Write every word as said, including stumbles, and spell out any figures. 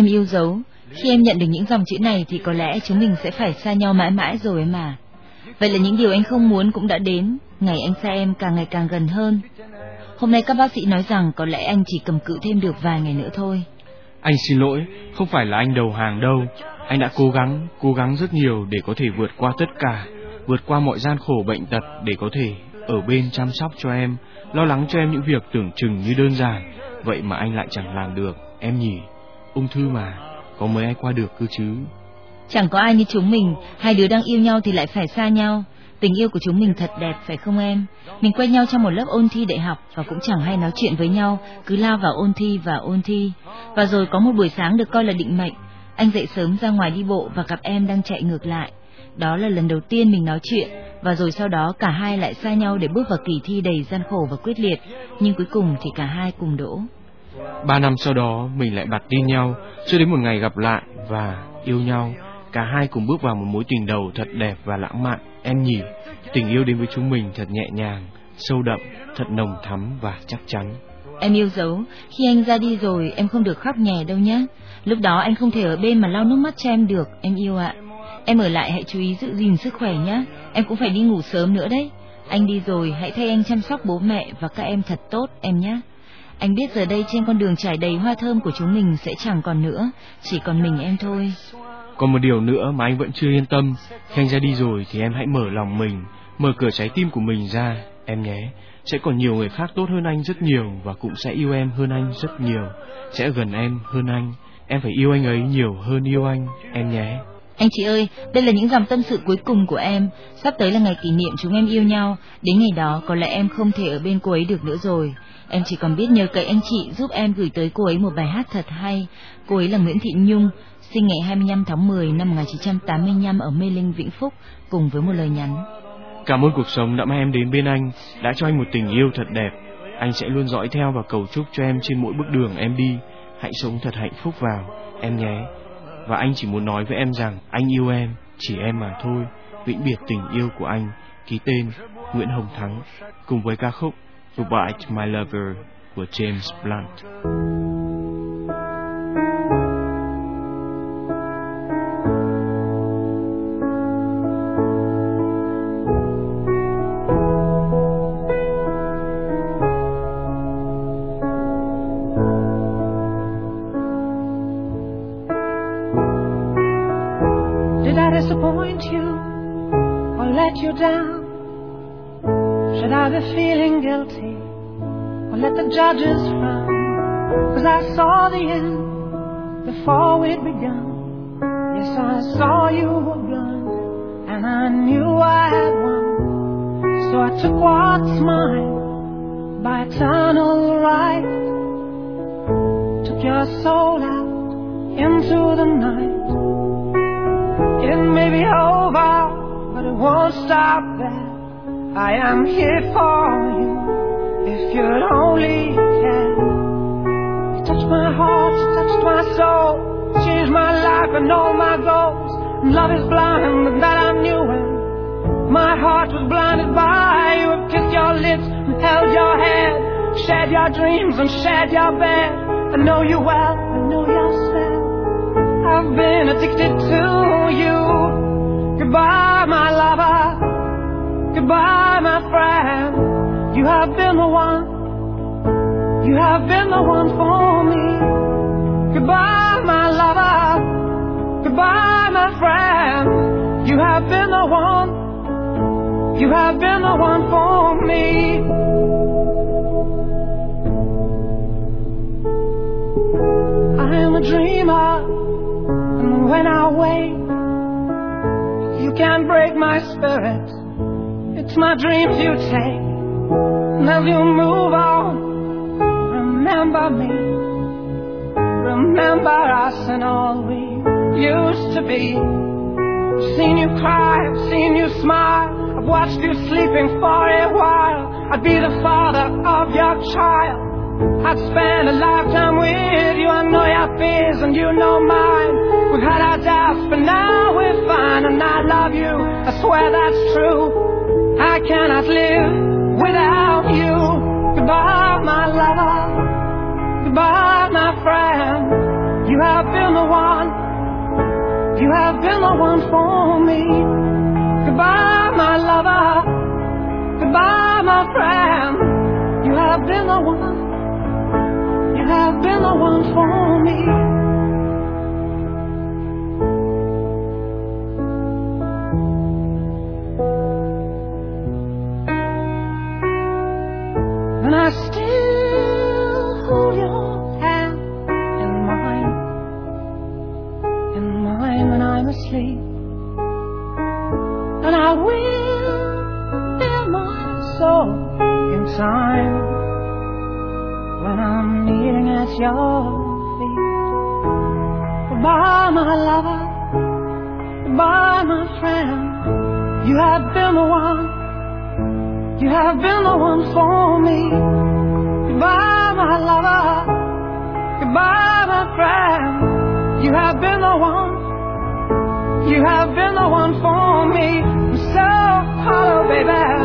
Em yêu dấu, khi em nhận được những dòng chữ này thì có lẽ chúng mình sẽ phải xa nhau mãi mãi rồi em à. Vậy là những điều anh không muốn cũng đã đến, ngày anh xa em càng ngày càng gần hơn. Hôm nay các bác sĩ nói rằng có lẽ anh chỉ cầm cự thêm được vài ngày nữa thôi. Anh xin lỗi, không phải là anh đầu hàng đâu. Anh đã cố gắng, cố gắng rất nhiều để có thể vượt qua tất cả, vượt qua mọi gian khổ bệnh tật để có thể ở bên chăm sóc cho em, lo lắng cho em những việc tưởng chừng như đơn giản. Vậy mà anh lại chẳng làm được, em nhỉ? Ung thư mà, có mấy ai qua được cơ chứ? Chẳng có ai như chúng mình, hai đứa đang yêu nhau thì lại phải xa nhau. Tình yêu của chúng mình thật đẹp phải không em? Mình quen nhau trong một lớp ôn thi đại học và cũng chẳng hay nói chuyện với nhau, cứ lao vào ôn thi và ôn thi. Và rồi có một buổi sáng được coi là định mệnh, anh dậy sớm ra ngoài đi bộ và gặp em đang chạy ngược lại. Đó là lần đầu tiên mình nói chuyện, và rồi sau đó cả hai lại xa nhau để bước vào kỳ thi đầy gian khổ và quyết liệt, nhưng cuối cùng thì cả hai cùng đỗ. Ba năm sau đó mình lại bặt tin nhau, cho đến một ngày gặp lại và yêu nhau. Cả hai cùng bước vào một mối tình đầu thật đẹp và lãng mạn, em nhỉ? Tình yêu đến với chúng mình thật nhẹ nhàng, sâu đậm, thật nồng thắm và chắc chắn. Em yêu dấu, khi anh ra đi rồi em không được khóc nhè đâu nhé. Lúc đó anh không thể ở bên mà lau nước mắt cho em được, em yêu ạ. Em ở lại hãy chú ý giữ gìn sức khỏe nhé. Em cũng phải đi ngủ sớm nữa đấy. Anh đi rồi hãy thay anh chăm sóc bố mẹ và các em thật tốt em nhé. Anh biết giờ đây trên con đường trải đầy hoa thơm của chúng mình sẽ chẳng còn nữa, chỉ còn mình em thôi. Còn một điều nữa mà anh vẫn chưa yên tâm, khi anh ra đi rồi thì em hãy mở lòng mình, mở cửa trái tim của mình ra, em nhé. Sẽ còn nhiều người khác tốt hơn anh rất nhiều và cũng sẽ yêu em hơn anh rất nhiều, sẽ gần em hơn anh. Em phải yêu anh ấy nhiều hơn yêu anh, em nhé. Anh chị ơi, đây là những dòng tâm sự cuối cùng của em. Sắp tới là ngày kỷ niệm chúng em yêu nhau. Đến ngày đó có lẽ em không thể ở bên cô ấy được nữa rồi. Em chỉ còn biết nhờ cậy anh chị giúp em gửi tới cô ấy một bài hát thật hay. Cô ấy là Nguyễn Thị Nhung, sinh ngày hai mươi lăm tháng mười năm một nghìn chín trăm tám mươi lăm ở Mê Linh, Vĩnh Phúc, cùng với một lời nhắn. Cảm ơn cuộc sống đã mang em đến bên anh, đã cho anh một tình yêu thật đẹp. Anh sẽ luôn dõi theo và cầu chúc cho em trên mỗi bước đường em đi. Hãy sống thật hạnh phúc vào, em nhé. Và anh chỉ muốn nói với em rằng anh yêu em, chỉ em mà thôi. Vĩnh biệt tình yêu của anh. Ký tên Nguyễn Hồng Thắng, cùng với ca khúc Goodbye to My Lover của James Blunt. Did I disappoint you or let you down? Should I be feeling guilty or let the judges frown? 'Cause I saw the end before we'd begun. Yes, I saw you were blind and I knew I had won. So I took what's mine by eternal right. Took your soul out into the night. It may be over, but it won't stop there. I am here for you, if you'd only care. You touched my heart, you touched my soul, changed my life and all my goals. And love is blind, but that I knew when my heart was blinded by you. I kissed your lips and held your head, shared your dreams and shared your bed. I know you well, I know yourself. I've been addicted to you. Goodbye, my lover. Goodbye, my friend. You have been the one. You have been the one for me. Goodbye, my lover. Goodbye, my friend. You have been the one. You have been the one for me. I am a dreamer, and when I wake, you can't break my spirit. It's my dreams you take, and as you move on, remember me. Remember us and all we used to be. I've seen you cry, I've seen you smile, I've watched you sleeping for a while. I'd be the father of your child. I'd spend a lifetime with you. I know your fears and you know mine. We've had our doubts, but now we're fine. And I love you, I swear that's true. I cannot live without you. Goodbye, my lover. Goodbye, my friend. You have been the one. You have been the one for me. Goodbye, my lover. Goodbye, my friend. You have been the one. You have been the one for me. And I still hold your hand in mine, in mine when I'm asleep. And I will fill my soul in time when I'm kneeling at your feet. Goodbye, my lover. Goodbye, my friend. You have been the one. You have been the one for me. Goodbye, my lover. Goodbye, my friend. You have been the one. You have been the one for me. I'm so hollow, baby.